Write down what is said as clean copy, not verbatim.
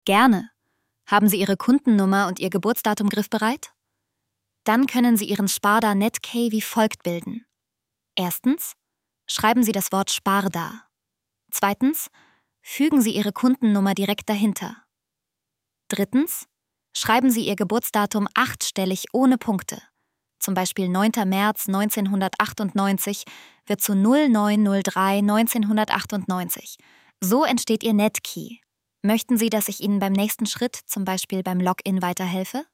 Gerne. Haben Sie Ihre Kundennummer und Ihr Geburtsdatum griffbereit? Dann können Sie Ihren Sparda Netkey wie folgt bilden. Erstens, schreiben Sie das Wort Sparda. Zweitens, fügen Sie Ihre Kundennummer direkt dahinter. Drittens, schreiben Sie Ihr Geburtsdatum 8-stellig ohne Punkte. Zum Beispiel 9. März 1998 wird zu 0903 1998. So entsteht Ihr Netkey. Möchten Sie, dass ich Ihnen beim nächsten Schritt, zum Beispiel beim Login, weiterhelfe?